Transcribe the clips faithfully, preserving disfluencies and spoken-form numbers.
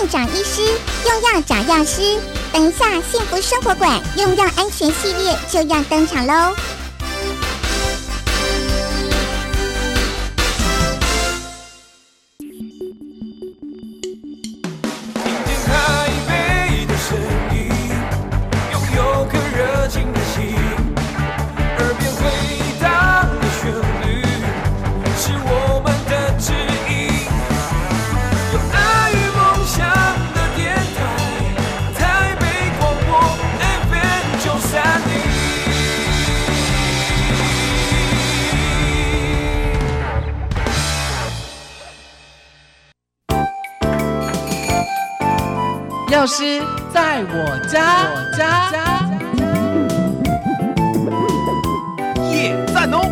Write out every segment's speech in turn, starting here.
病找医师，用药找药师。等一下，幸福生活馆用药安全系列就要登场喽！ 药师在我家，我家耶赞哦！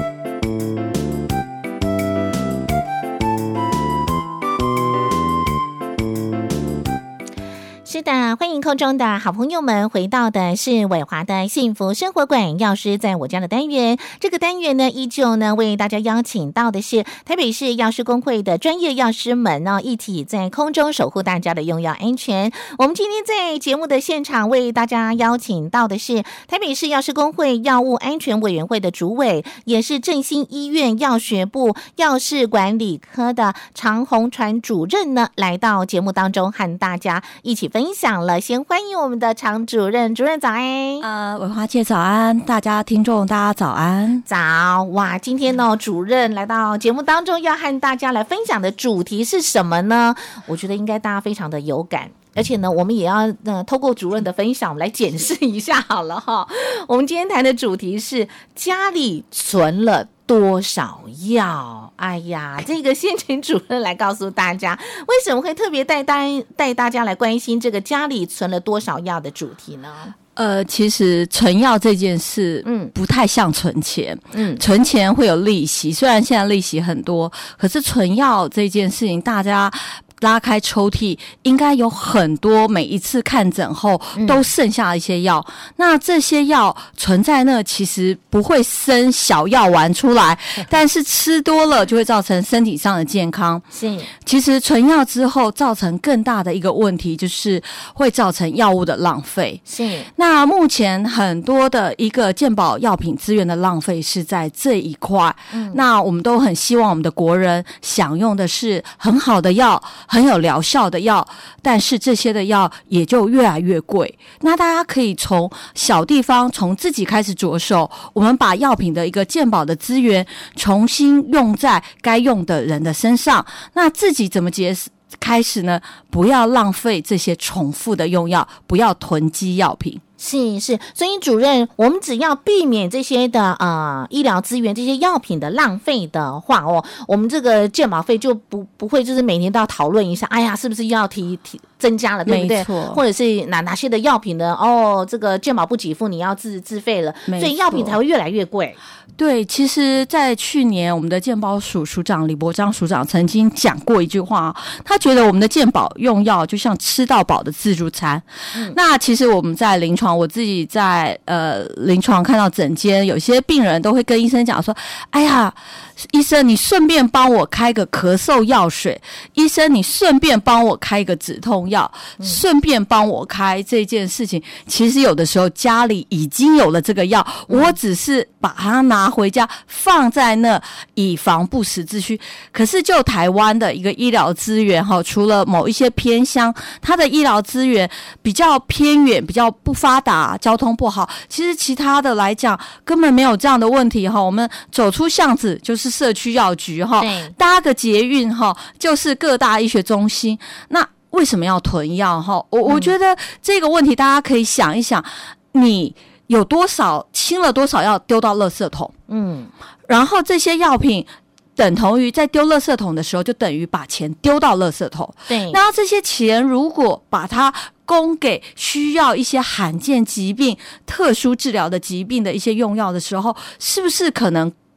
是的，欢迎空中的好朋友们回到的是伟华的幸福生活馆，药师在我家的单元。这个单元呢，依旧呢为大家邀请到的是台北市药师公会的专业药师们呢，一起在空中守护大家的用药安全。我们今天在节目的现场为大家邀请到的是台北市药师公会药物安全委员会的主委，也是振兴医院药学部药事管理科的常宏传主任呢，来到节目当中和大家一起分享。分享了，先欢迎我们的常主任，主任早安。 呃，伟华姐早安，大家听众大家早安。 早哇！今天呢，主任来到节目当中，要和大家来分享的主题是什么呢？我觉得应该大家非常的有感。而且呢，我们也要呃透过主任的分享，我们来检视一下好了哈。我们今天谈的主题是家里存了多少药？哎呀，这个先请主任来告诉大家，为什么会特别带大带大家来关心这个家里存了多少药的主题呢？ 呃，其实存药这件事，嗯，不太像存钱，嗯，存钱会有利息，虽然现在利息很多，可是存药这件事情，大家拉开抽屉，应该有很多每一次看诊后都剩下一些药、嗯、那这些药存在那其实不会生小药丸出来，但是吃多了就会造成身体上的健康。 是， 其实存药之后造成更大的一个问题，就是会造成药物的浪费。 是， 那目前很多的一个健保药品资源的浪费是在这一块、嗯、那我们都很希望我们的国人享用的是很好的药，很有疗效的药，但是这些的药也就越来越贵。那大家可以从小地方，从自己开始着手，我们把药品的一个健保的资源重新用在该用的人的身上。那自己怎么节开始呢？不要浪费这些重复的用药，不要囤积药品。 是是，所以主任，我们只要避免这些的呃医疗资源、这些药品的浪费的话哦，我们这个健保费就不不会就是每年都要讨论一下，哎呀，是不是又要提提增加了，对不对？ 没错， 或者是哪哪些的药品呢？哦，这个健保不给付，你要自自费了，所以药品才会越来越贵。 对，其实在去年我们的健保署署长李伯章署长曾经讲过一句话，他觉得我们的健保用药就像吃到饱的自助餐、嗯、那其实我们在临床，我自己在呃临床看到诊间有些病人都会跟医生讲说，哎呀，医生你顺便帮我开个咳嗽药水，医生你顺便帮我开个止痛药、嗯、顺便帮我开这件事情，其实有的时候家里已经有了这个药、嗯、我只是把它拿回家放在那以防不时之需。可是就台湾的一个医疗资源，除了某一些偏乡它的医疗资源比较偏远，比较不发达，交通不好，其实其他的来讲根本没有这样的问题。我们走出巷子就是社区药局，搭个捷运就是各大医学中心，那为什么要囤药？我我觉得这个问题大家可以想一想，你有多少清了多少药丢到垃圾桶，嗯，然后这些药品等同于在丢垃圾桶的时候就等于把钱丢到垃圾桶。 对， 那这些钱如果把它供给需要一些罕见疾病、特殊治疗的疾病的一些用药的时候，是不是可能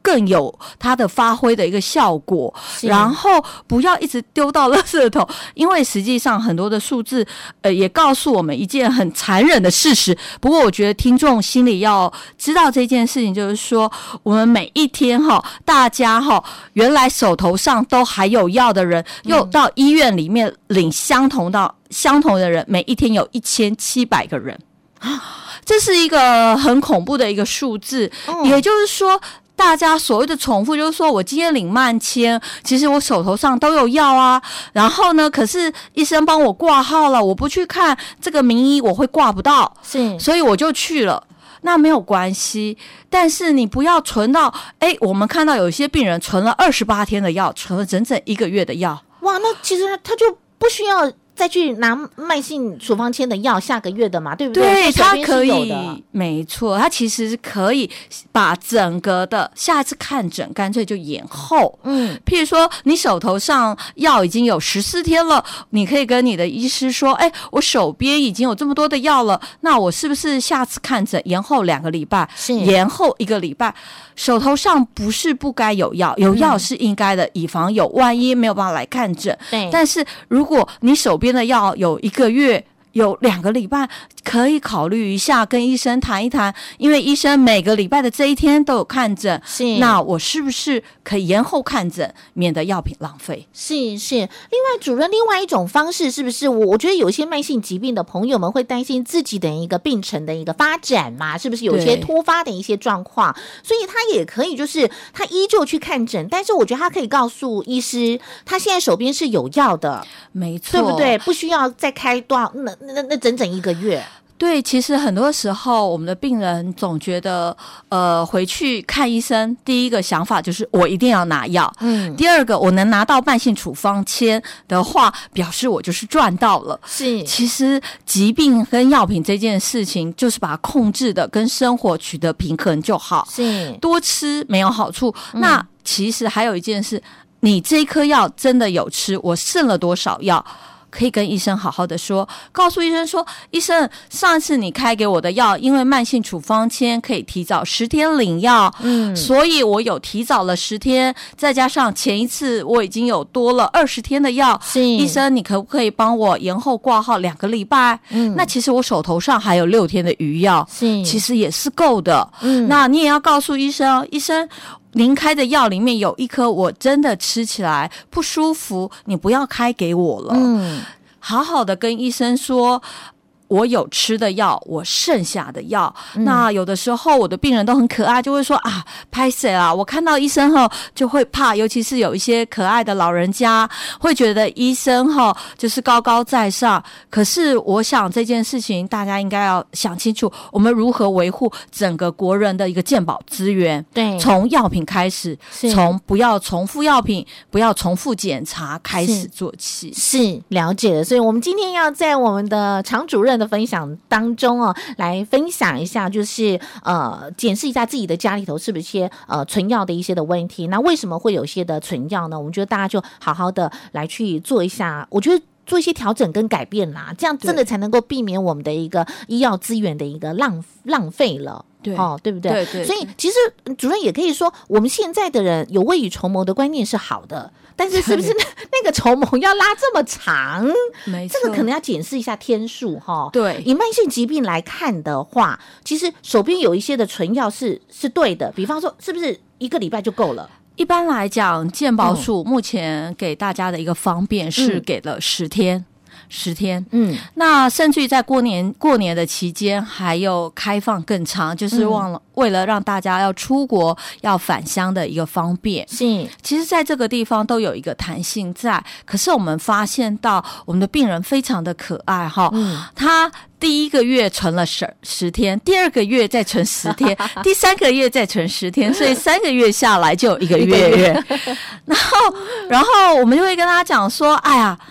更有它的发挥的一个效果，然后不要一直丢到垃圾桶，因为实际上很多的数字呃也告诉我们一件很残忍的事实。不过我觉得听众心里要知道这件事情，就是说我们每一天哈，大家哈原来手头上都还有药的人，又到医院里面领相同到相同的人，每一天有一千七百个人，这是一个很恐怖的一个数字。嗯、也就是说，大家所谓的重复，就是说我今天领慢签，其实我手头上都有药啊。然后呢，可是医生帮我挂号了，我不去看这个名医，我会挂不到，是，所以我就去了。那没有关系，但是你不要存到，哎，我们看到有些病人存了二十八天的药，存了整整一个月的药。 哇，那其实他就不需要再去拿慢性处方签的药下个月的嘛，对不对？ 对，它可以，没错，它其实是可以把整个的下一次看诊干脆就延后。嗯，譬如说你手头上药已经有十四天了，你可以跟你的医师说，哎，我手边已经有这么多的药了，那我是不是下次看诊延后两个礼拜，延后一个礼拜？手头上不是不该有药，有药是应该的，嗯、以防有万一没有办法来看诊。对，但是如果你手边的药有一个月，有两个礼拜，可以考虑一下跟医生谈一谈，因为医生每个礼拜的这一天都有看诊，是那我是不是可以延后看诊，免得药品浪费？ 是是。另外，主任，另外一种方式是不是我我觉得有些慢性疾病的朋友们会担心自己的一个病程的一个发展嘛？是不是有些突发的一些状况？所以他也可以就是他依旧去看诊，但是我觉得他可以告诉医师，他现在手边是有药的， 没错， 对不对？不需要再开多少那。那那整整一个月。 对，其实很多时候我们的病人总觉得，呃，回去看医生，第一个想法就是我一定要拿药，嗯，第二个我能拿到慢性处方签的话，表示我就是赚到了。是，其实疾病跟药品这件事情，就是把它控制的跟生活取得平衡就好。是，多吃没有好处。嗯、那其实还有一件事，你这一颗药真的有吃，我剩了多少药？可以跟医生好好的说，告诉医生说，医生，上次你开给我的药，因为慢性处方签可以提早十天领药，嗯，所以我有提早了十天，再加上前一次我已经有多了二十天的药，是医生，你可不可以帮我延后挂号两个礼拜？嗯，那其实我手头上还有六天的余药，是其实也是够的。嗯，那你也要告诉医生，医生。您开的药里面有一颗我真的吃起来不舒服，你不要开给我了。嗯，好好的跟医生说，我有吃的药，我剩下的药、嗯、那有的时候我的病人都很可爱，就会说啊，拍谁啊，我看到医生后就会怕，尤其是有一些可爱的老人家会觉得医生后就是高高在上。可是我想这件事情大家应该要想清楚，我们如何维护整个国人的一个健保资源。对，从药品开始，从不要重复药品，不要重复检查开始做起。 是, 是了解的。所以我们今天要在我们的常主任的分享当中哦，来分享一下，就是呃，检视一下自己的家里头是不是一些呃存药的一些的问题。那为什么会有一些的存药呢？我们觉得大家就好好的来去做一下，我觉得做一些调整跟改变啦，这样真的才能够避免我们的一个医药资源的一个浪浪费了。对哦，对不对？对 对, 对。所以其实主任也可以说，我们现在的人有未雨绸缪的观念是好的，但是是不是 那, 那个筹谋要拉这么长？没错，这个可能要检视一下天数哈。对，以慢性疾病来看的话，其实手边有一些的存药是是对的，比方说是不是一个礼拜就够了？ 一般来讲，健保署目前给大家的一个方便是给了十天。嗯十天，嗯，那甚至于在过年过年的期间还有开放更长，就是忘了、嗯、为了让大家要出国要返乡的一个方便。是，其实在这个地方都有一个弹性在，可是我们发现到我们的病人非常的可爱哈，嗯，他第一个月存了十十天，第二个月再存十天，第三个月再存十天，所以三个月下来就有一个月月。然后，然后我们就会跟他讲说，哎呀。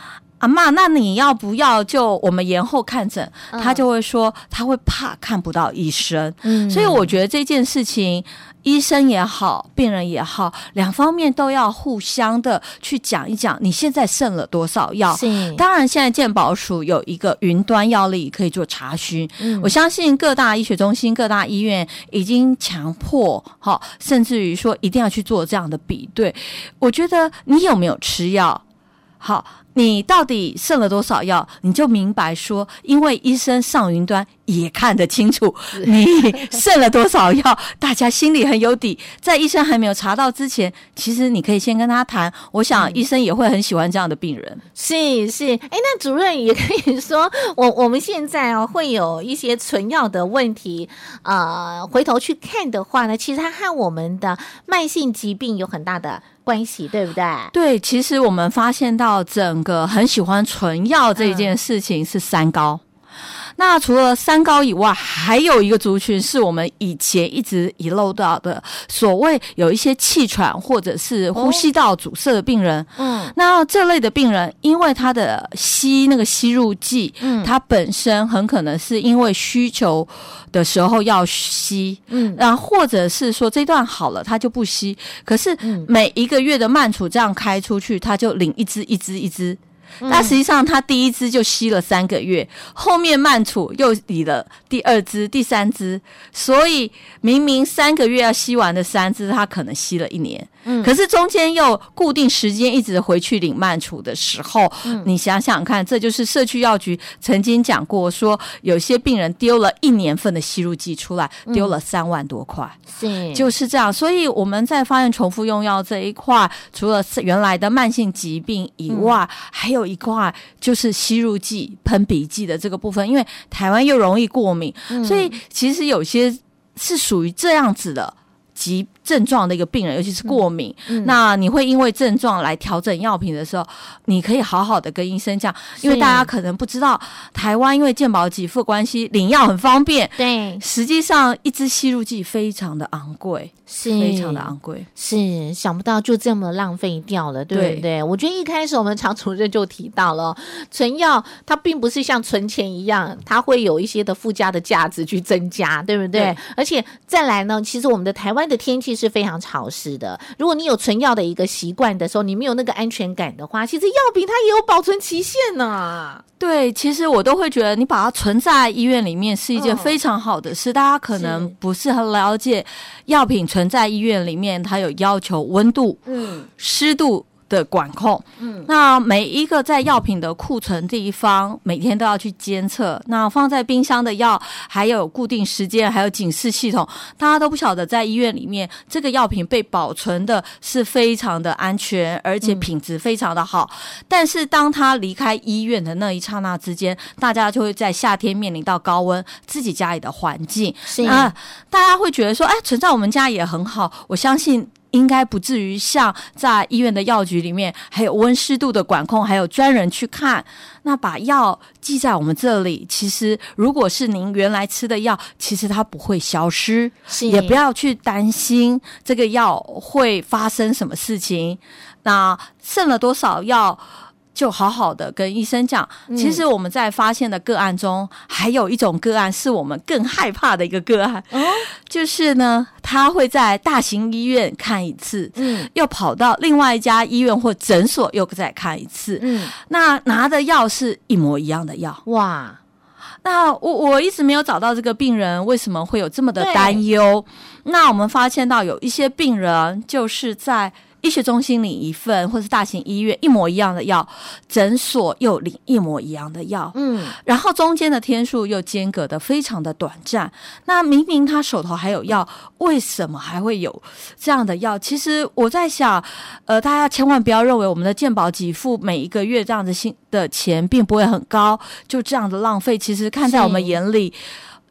阿嬷，那你要不要就我们延后看诊？嗯、他就会说他会怕看不到医生。嗯，所以我觉得这件事情，医生也好，病人也好，两方面都要互相的去讲一讲，你现在剩了多少药。 是， 当然现在健保署有一个云端药力可以做查询，嗯、我相信各大医学中心、各大医院已经强迫，好，甚至于说一定要去做这样的比对。我觉得你有没有吃药？好，你到底剩了多少药，你就明白说，因为医生上云端也看得清楚你剩了多少药，大家心里很有底。在医生还没有查到之前，其实你可以先跟他谈，我想医生也会很喜欢这样的病人。 是是，哎，那主任也可以说，我我们现在哦会有一些存药的问题，呃，回头去看的话呢，其实它和我们的慢性疾病有很大的关系，对不对？ 对，其实我们发现到整个很喜欢存药这件事情是三高。嗯，那除了三高以外，还有一个族群是我们以前一直遗漏到的，所谓有一些气喘或者是呼吸道阻塞的病人。嗯，那这类的病人，因为他的吸那个吸入剂，嗯，他本身很可能是因为需求的时候要吸，嗯，然后或者是说这段好了他就不吸，可是每一个月的慢处这样开出去，他就领一支一支一支。那实际上他第一支就吸了三个月，后面慢处又理了第二支第三支，所以明明三个月要吸完的三支，他可能吸了一年。嗯，可是中间又固定时间一直回去领慢处的时候，嗯，你想想看，这就是社区药局曾经讲过说，有些病人丢了一年份的吸入剂出来，丢了三万多块。 是， 就是这样。所以我们在发现重复用药这一块，除了原来的慢性疾病以外，嗯，还有一块就是吸入剂、喷鼻剂的这个部分，因为台湾又容易过敏，嗯，所以其实有些是属于这样子的疾症状的一个病人，尤其是过敏，嗯嗯，那你会因为症状来调整药品的时候，你可以好好的跟医生讲，因为大家可能不知道，台湾因为健保给付关系，领药很方便， 对， 实际上一支吸入剂非常的昂贵， 是非常的昂贵， 是想不到就这么浪费掉了，对不对？对，我觉得一开始我们常主任就提到了，存药它并不是像存钱一样，它会有一些的附加的价值去增加，对不对？对，而且再来呢，其实我们的台湾的天气是非常潮湿的，如果你有存药的一个习惯的时候，你没有那个安全感的话，其实药品它也有保存期限呢。 对，其实我都会觉得你把它存在医院里面是一件非常好的事，哦，大家可能不是很了解，药品存在医院里面它有要求温度、嗯，湿度的管控，嗯，那每一个在药品的库存地方每天都要去监测，那放在冰箱的药还有固定时间，还有警示系统，大家都不晓得在医院里面这个药品被保存的是非常的安全，而且品质非常的好，嗯，但是当他离开医院的那一刹那之间，大家就会在夏天面临到高温，自己家里的环境，是啊，大家会觉得说，哎，存在我们家也很好，我相信应该不至于像在医院的药局里面还有温湿度的管控，还有专人去看，那把药记在我们这里，其实如果是您原来吃的药，其实它不会消失，也不要去担心这个药会发生什么事情，那剩了多少药就好好的跟医生讲，其实我们在发现的个案中，还有一种个案是我们更害怕的一个个案，哦，就是呢，他会在大型医院看一次，嗯，又跑到另外一家医院或诊所又再看一次，嗯，那拿的药是一模一样的药，哇！那我我一直没有找到这个病人为什么会有这么的担忧。那我们发现到有一些病人就是在医学中心领一份，或是大型医院一模一样的药，诊所又领一模一样的药，嗯，然后中间的天数又间隔的非常的短暂。那明明他手头还有药，为什么还会有这样的药？其实我在想，呃，大家千万不要认为我们的健保给付每一个月这样的薪的钱并不会很高，就这样的浪费。其实看在我们眼里，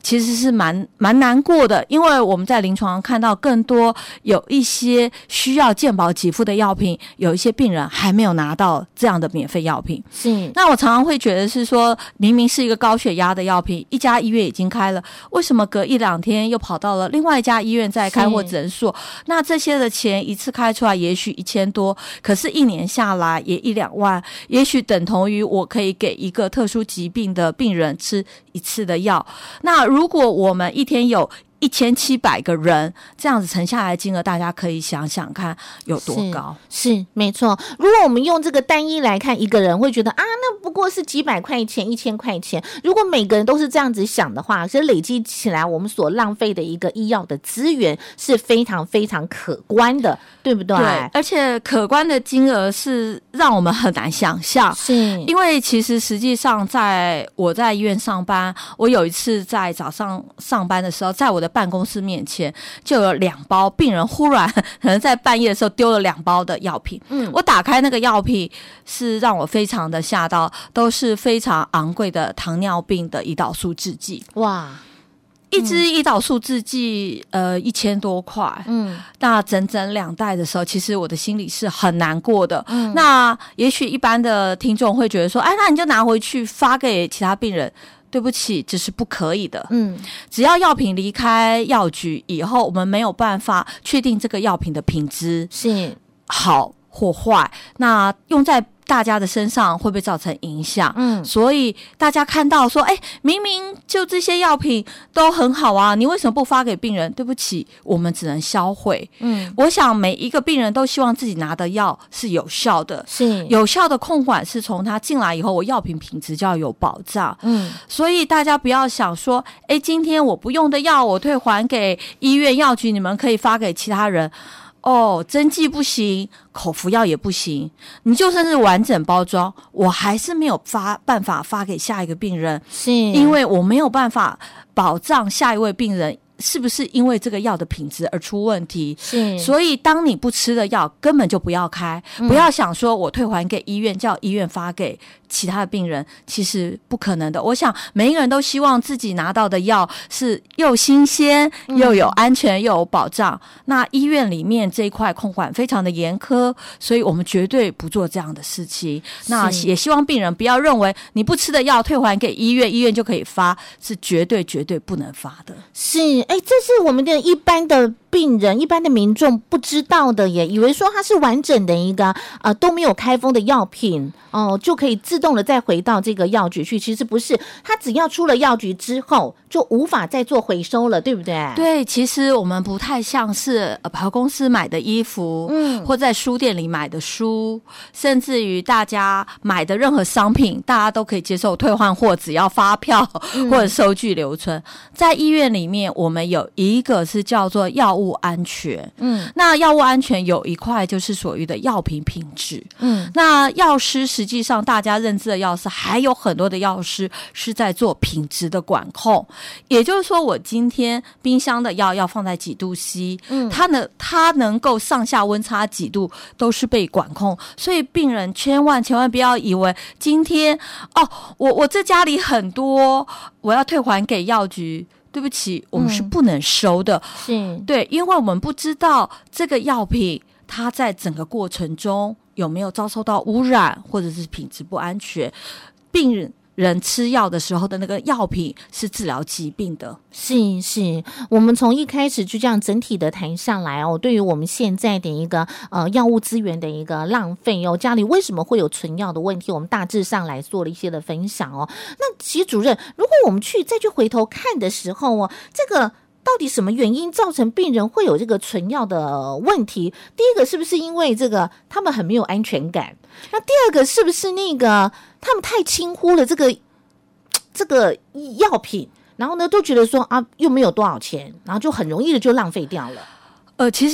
其实是蛮蛮难过的，因为我们在临床上看到更多有一些需要健保给付的药品，有一些病人还没有拿到这样的免费药品。 是， 那我常常会觉得是说，明明是一个高血压的药品，一家医院已经开了，为什么隔一两天又跑到了另外一家医院再开或诊所？那这些的钱一次开出来，也许一千多，可是一年下来也一两万，也许等同于我可以给一个特殊疾病的病人吃一次的药。那如果我们一天有一千七百个人，这样子乘下来的金额，大家可以想想看有多高。 是，是没错。如果我们用这个单一来看，一个人会觉得啊，那不过是几百块钱、一千块钱。如果每个人都是这样子想的话，其实累积起来，我们所浪费的一个医药的资源是非常非常可观的，对不对？ 对，而且可观的金额是让我们很难想象。 是， 因为其实实际上，在我在医院上班，我有一次在早上上班的时候，在我的办公室面前就有两包病人忽然可能在半夜的时候丢了两包的药品。嗯，我打开那个药品是让我非常的吓到，都是非常昂贵的糖尿病的胰岛素制剂。 哇！ 一支胰岛素制剂，呃，一千多块，嗯，那整整两袋的时候，其实我的心里是很难过的。嗯，那也许一般的听众会觉得说，哎，那你就拿回去发给其他病人。对不起，这是不可以的。嗯，只要药品离开药局以后，我们没有办法确定这个药品的品质是好或坏，那用在大家的身上会不会造成影响？嗯，所以大家看到说，哎，明明就这些药品都很好啊，你为什么不发给病人？对不起，我们只能销毁。嗯，我想每一个病人都希望自己拿的药是有效的， 是有效的控管是从他进来以后，我药品品质就要有保障。嗯，所以大家不要想说，哎，今天我不用的药我退还给医院药局，你们可以发给其他人。哦，针剂不行，口服药也不行，你就算是完整包装，我还是没有发办法发给下一个病人， 是因为我没有办法保障下一位病人是不是因为这个药的品质而出问题。 是， 所以当你不吃的药根本就不要开，嗯，不要想说我退还给医院，叫医院发给其他的病人，其实不可能的。我想每一个人都希望自己拿到的药是又新鲜又有安全又有保障，嗯，那医院里面这一块控管非常的严苛，所以我们绝对不做这样的事情。那也希望病人不要认为你不吃的药退还给医院，医院就可以发，是绝对绝对不能发的。 是，哎，这是我们的一般的病人、一般的民众不知道的耶，以为说它是完整的一个呃都没有开封的药品哦，就可以自动的再回到这个药局去。其实不是，它只要出了药局之后，就无法再做回收了，对不对？ 对，其实我们不太像是呃百货公司买的衣服，嗯，或在书店里买的书，甚至于大家买的任何商品，大家都可以接受退换货，只要发票或者收据留存。嗯，在医院里面，我们有一个是叫做药物安全，嗯，那药物安全有一块就是所谓的药品品质，嗯，那药师实际上大家认知的药师还有很多的药师是在做品质的管控，也就是说，我今天冰箱的药要放在几度 C， 嗯，它能它能够上下温差几度都是被管控，所以病人千万千万不要以为今天哦，我我这家里很多，我要退还给药局。对不起，我们是不能收的。 嗯，是对，因为我们不知道这个药品它在整个过程中有没有遭受到污染，或者是品质不安全。病人人吃药的时候的那个药品是治疗疾病的。 是是，我们从一开始就这样整体的谈上来哦，对于我们现在的一个呃药物资源的一个浪费哦，家里为什么会有存药的问题，我们大致上来做了一些的分享哦。那其实主任，如果我们去再去回头看的时候哦，这个到底什么原因造成病人会有这个存药的问题？第一个是不是因为这个他们很没有安全感？那第二个是不是那个他们太轻忽了这个这个药品，然后呢都觉得说啊又没有多少钱，然后就很容易的就浪费掉了？ 呃，其实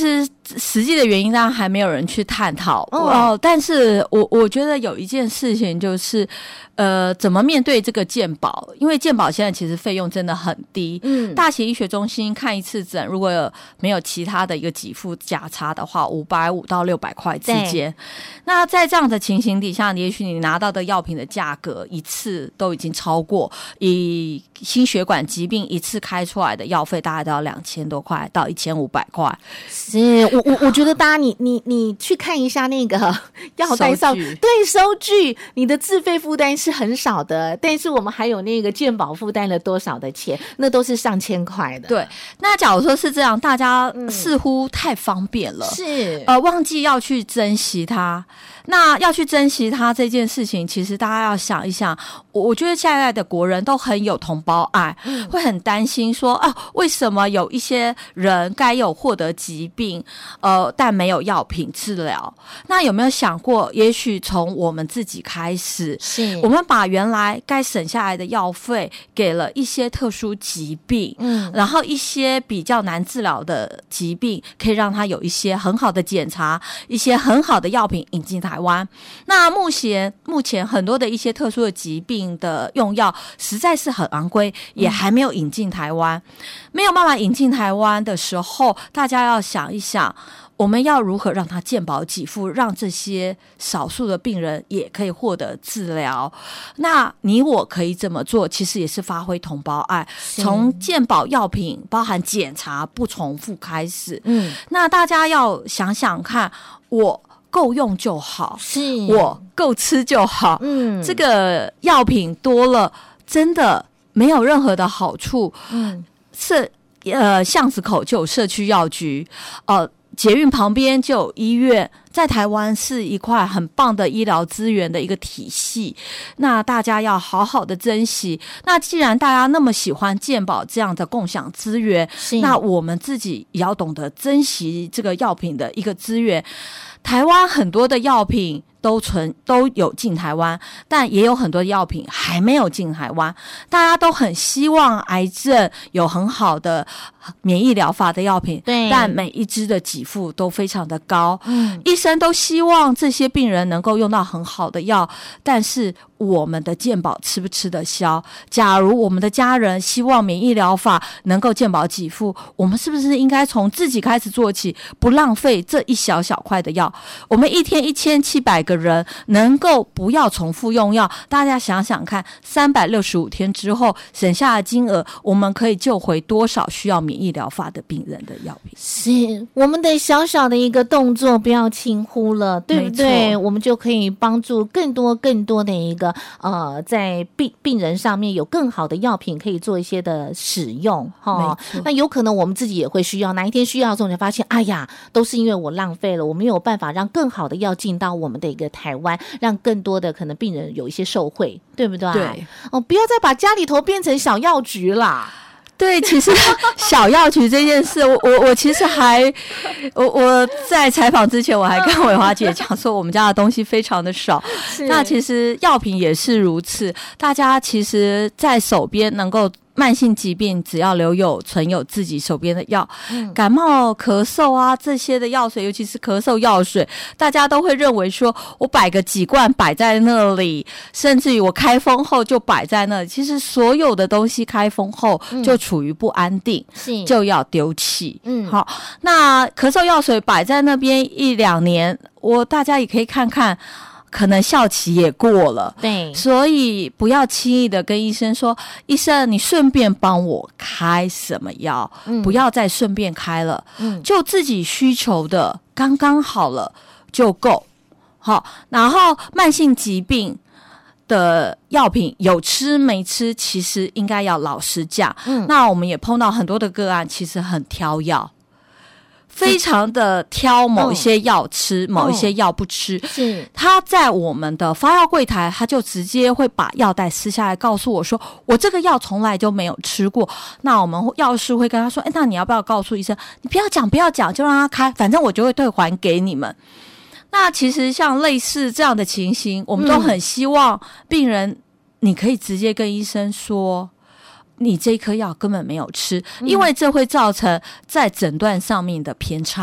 实际的原因当然还没有人去探讨哦，但是我我觉得有一件事情就是，呃，怎么面对这个健保？因为健保现在其实费用真的很低，嗯，大型医学中心看一次诊，如果没有其他的一个给付价差的话，五百五到六百块之间。那在这样的情形底下，也许你拿到的药品的价格一次都已经超过以心血管疾病一次开出来的药费，大概都要两千多块到一千五百块。 是我我我觉得大家你你你去看一下那个药单上，对收据，你的自费负担是很少的，但是我们还有那个健保负担了多少的钱，那都是上千块的。 对，那假如说是这样，大家似乎太方便了， 是、嗯、 呃忘记要去珍惜它。那要去珍惜它这件事情，其实大家要想一想，我我觉得现在的国人都很有同胞爱，嗯、会很担心说啊，为什么有一些人该有获得疾病，呃，但没有药品治疗？那有没有想过，也许从我们自己开始， 是我们把原来该省下来的药费给了一些特殊疾病，嗯，然后一些比较难治疗的疾病，可以让它有一些很好的检查，一些很好的药品引进台湾。那目前目前很多的一些特殊的疾病的用药实在是很昂贵，也还没有引进台湾。没有办法引进台湾的时候，大家要想一想，我们要如何让它健保给付，让这些少数的病人也可以获得治疗。那你我可以这么做，其实也是发挥同胞爱，从健保药品包含检查不重复开始。嗯，那大家要想想看，我够用就好， 是我够吃就好。嗯，这个药品多了，真的没有任何的好处。嗯，是呃巷子口就有社区药局，呃。捷运旁边就有医院，在台湾是一块很棒的医疗资源的一个体系，那大家要好好的珍惜。那既然大家那么喜欢健保这样的共享资源，那我们自己也要懂得珍惜这个药品的一个资源。台湾很多的药品都存都有进台湾，但也有很多药品还没有进台湾。大家都很希望癌症有很好的免疫疗法的药品， 对， 但每一支的给付都非常的高。嗯，医生都希望这些病人能够用到很好的药，但是我们的健保吃不吃得消？假如我们的家人希望免疫疗法能够健保给付，我们是不是应该从自己开始做起，不浪费这一小小块的药？我们一天一千七百个人能够不要重复用药，大家想想看，三百六十五天之后省下的金额，我们可以救回多少需要免疫疗法的病人的药品？ 是我们的小小的一个动作，不要轻忽了，对不对？我们就可以帮助更多更多的一个呃，在病病人上面有更好的药品可以做一些的使用哈。那有可能我们自己也会需要，哪一天需要的时候，你发现，哎呀，都是因为我浪费了，我没有办法让更好的药进到我们的一个台湾，让更多的可能病人有一些受惠，对不对？ 对哦，不要再把家里头变成小药局啦。 对，其实小药局这件事，我我我其实还，我我在采访之前，我还跟伟华姐讲说，我们家的东西非常的少。那其实药品也是如此，大家其实在手边能够。慢性疾病只要留有存有自己手边的药，嗯、感冒咳嗽啊这些的药水，尤其是咳嗽药水，大家都会认为说我摆个几罐摆在那里，甚至于我开封后就摆在那里。其实所有的东西开封后就处于不安定，嗯、就要丢弃。嗯，好，那咳嗽药水摆在那边一两年，我大家也可以看看。可能效期也过了， 对， 所以不要轻易的跟医生说，医生你顺便帮我开什么药，嗯、不要再顺便开了，嗯、就自己需求的刚刚好了就够。好，然后慢性疾病的药品有吃没吃，其实应该要老实讲。嗯、那我们也碰到很多的个案，其实很挑药。非常的挑某一些药吃，嗯、某一些药不吃。 是他在我们的发药柜台，他就直接会把药袋撕下来，告诉我说：“我这个药从来就没有吃过。”那我们药师会跟他说：“哎，那你要不要告诉医生？你不要讲，不要讲，就让他开，反正我就会退还给你们。”那其实像类似这样的情形，我们都很希望病人，你可以直接跟医生说。你这颗药根本没有吃，因为这会造成在诊断上面的偏差。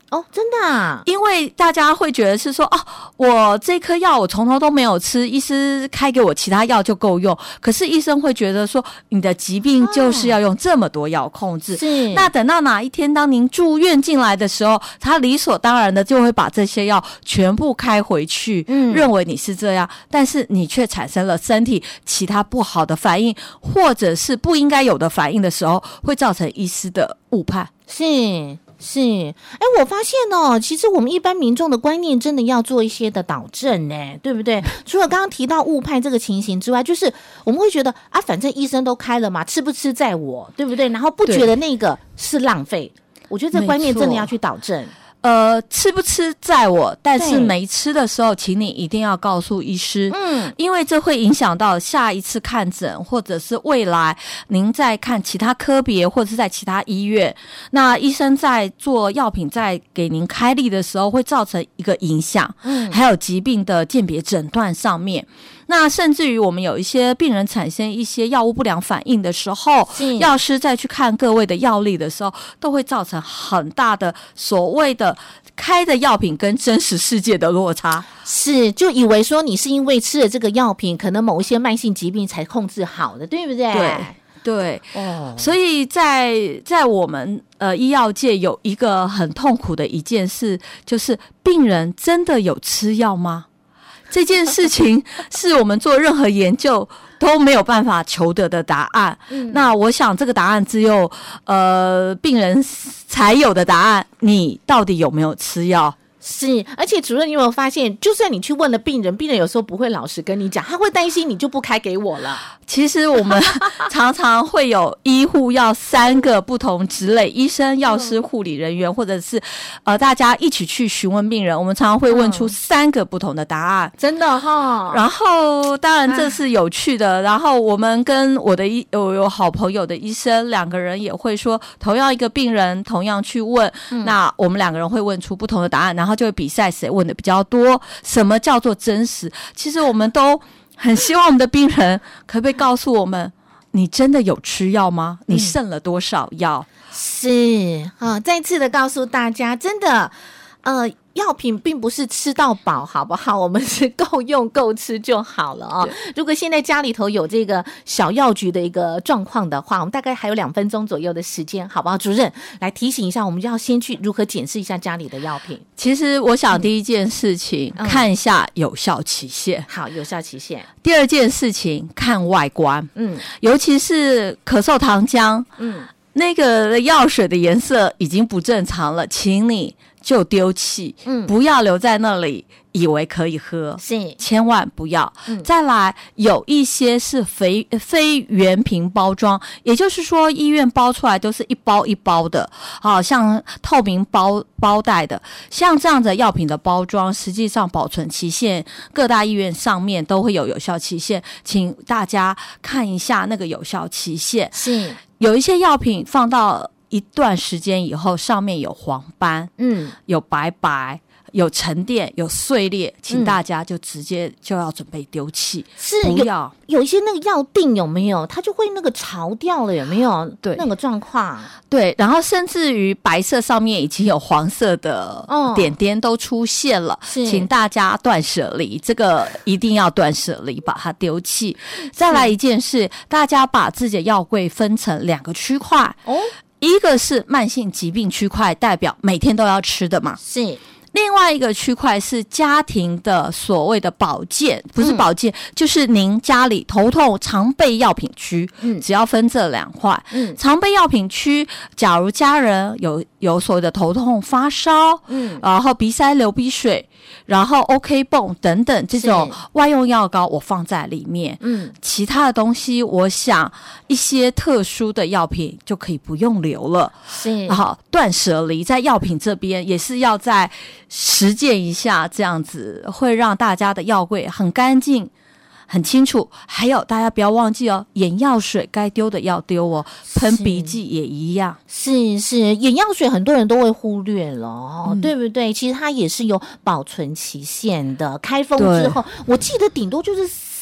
哦，真的啊？ 因为大家会觉得是说，哦，我这颗药我从头都没有吃，医师开给我其他药就够用。可是医生会觉得说，你的疾病就是要用这么多药控制。 是、 哦。那等到哪一天，当您住院进来的时候，他理所当然的就会把这些药全部开回去，嗯，认为你是这样，但是你却产生了身体其他不好的反应，或者是不应该有的反应的时候，会造成医师的误判。 是。是，哎，我发现哦，其实我们一般民众的观念真的要做一些的导正呢，对不对？除了刚刚提到误判这个情形之外，就是我们会觉得啊，反正医生都开了嘛，吃不吃在我，对不对？然后不觉得那个是浪费，我觉得这观念真的要去导正。 呃，吃不吃在我，但是没吃的时候，请你一定要告诉医师，嗯，因为这会影响到下一次看诊，或者是未来您在看其他科别，或者是在其他医院，那医生在做药品在给您开立的时候，会造成一个影响，嗯，还有疾病的鉴别诊断上面。那甚至于我们有一些病人产生一些药物不良反应的时候，药师再去看各位的药历的时候，都会造成很大的所谓的开的药品跟真实世界的落差。 是，就以为说你是因为吃了这个药品，可能某一些慢性疾病才控制好的，对不对？ 对对，哦，所以在在我们呃医药界有一个很痛苦的一件事，就是病人真的有吃药吗？这件事情是我们做任何研究都没有办法求得的答案。嗯、那我想这个答案只有呃病人才有的答案，你到底有没有吃药？ 是，而且主任，你有没有发现，就算你去问了病人，病人有时候不会老实跟你讲，他会担心你就不开给我了。 其实我们常常会有医护要三个不同职类，医生、药师、护理人员，或者是呃大家一起去询问病人，我们常常会问出三个不同的答案， 真的哈、哦。 然后当然这是有趣的，然后我们跟我的医有有好朋友的医生，两个人也会说，同样一个病人，同样去问，嗯、那我们两个人会问出不同的答案，然后。然后就会比赛谁问的比较多。什么叫做真实？其实我们都很希望我们的病人可不可以告诉我们，你真的有吃药吗？你剩了多少药？ 嗯、是啊，再次的告诉大家，真的，呃。药品并不是吃到饱，好不好？我们是够用够吃就好了哦。如果现在家里头有这个小药局的一个状况的话，我们大概还有两分钟左右的时间，好不好？主任来提醒一下，我们就要先去如何检视一下家里的药品。 其实我想第一件事情、嗯、看一下有效期限。 好，有效期限。 第二件事情看外观，嗯，尤其是咳嗽糖浆，嗯，那个药水的颜色已经不正常了，请你就丢弃，嗯，不要留在那里以为可以喝， 是千万不要、嗯、再来有一些是非非原瓶包装，也就是说医院包出来都是一包一包的，好像透明包包袋的，像这样的药品的包装实际上保存期限各大医院上面都会有有效期限，请大家看一下那个有效期限。 是有一些药品放到一段时间以后，上面有黄斑，嗯，有白白，有沉淀，有碎裂，请大家就直接就要准备丢弃， 是不要有, 有一些那个药锭有没有，它就会那个潮掉了，有没有？ 对， 那个状况， 对，然后甚至于白色上面已经有黄色的点点都出现了，哦、请大家断舍离，这个一定要断舍离，把它丢弃。再来一件事，大家把自己的药柜分成两个区块，哦。一个是慢性疾病区块，代表每天都要吃的嘛， 是。 另外一个区块是家庭的所谓的保健，不是保健、嗯、就是您家里头痛常备药品区、嗯、只要分这两块、嗯、常备药品区，假如家人有有所谓的头痛发烧、嗯、然后鼻塞流鼻水，然后 OK 泵等等这种外用药膏我放在里面，嗯，其他的东西我想一些特殊的药品就可以不用留了， 是。 好，断舍离在药品这边也是要在实践一下，这样子会让大家的药柜很干净很清楚。还有大家不要忘记哦，眼药水该丢的要丢哦，喷鼻剂也一样。 是是，眼药水很多人都会忽略了、哦嗯、对不对？其实它也是有保存期限的，开封之后我记得顶多就是三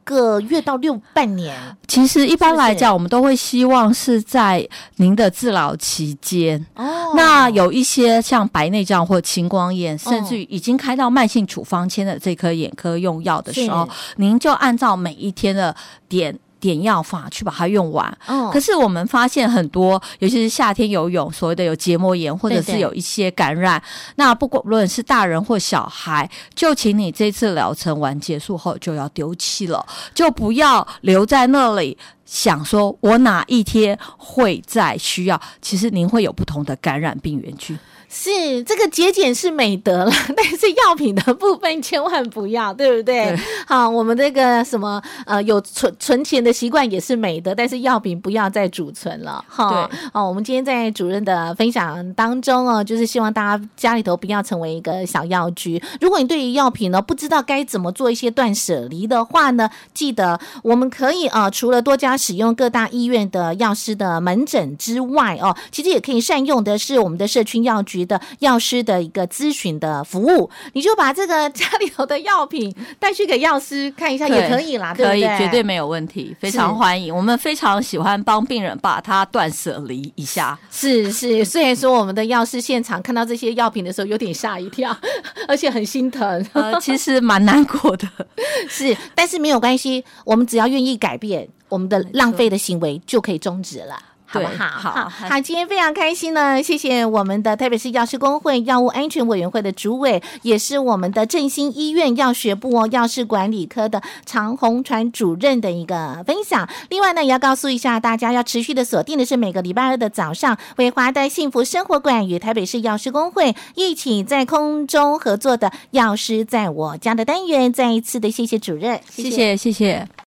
个月到六半年。 其实一般来讲，我们都会希望是在您的治疗期间。哦，那有一些像白内障或青光眼，甚至于已经开到慢性处方签的这颗眼科用药的时候，您就按照每一天的点。点药法去把它用完、哦、可是我们发现很多尤其是夏天游泳所谓的有结膜炎或者是有一些感染，对对，那不管无论是大人或小孩，就请你这次疗程完结束后就要丢弃了，就不要留在那里想说我哪一天会再需要，其实您会有不同的感染病原菌。 是，这个节俭是美德了，但是药品的部分千万不要，对不对？对，好，我们这个什么呃有存存钱的习惯也是美德，但是药品不要再储存了。哈，对，哦，我们今天在主任的分享当中哦，就是希望大家家里头不要成为一个小药局。如果你对于药品呢不知道该怎么做一些断舍离的话呢，记得我们可以呃除了多加使用各大医院的药师的门诊之外哦，其实也可以善用的是我们的社区药局的药师的一个咨询的服务，你就把这个家里头的药品带去给药师看一下也可以啦，对不对？ 可以，绝对没有问题，非常欢迎。我们非常喜欢帮病人把它断舍离一下。 是是，虽然说我们的药师现场看到这些药品的时候有点吓一跳，而且很心疼， 呃，其实蛮难过的。 是，但是没有关系，我们只要愿意改变，我们的浪费的行为就可以终止了。好不好？好好好，今天非常开心呢，谢谢我们的台北市药师公会药物安全委员会的主委，也是我们的振兴医院药学部哦药事管理科的常洪传主任的一个分享。另外呢，也要告诉一下大家，要持续的锁定的是每个礼拜二的早上，伟华的幸福生活馆与台北市药师公会一起在空中合作的药师在我家的单元。再一次的谢谢主任， 谢谢谢谢。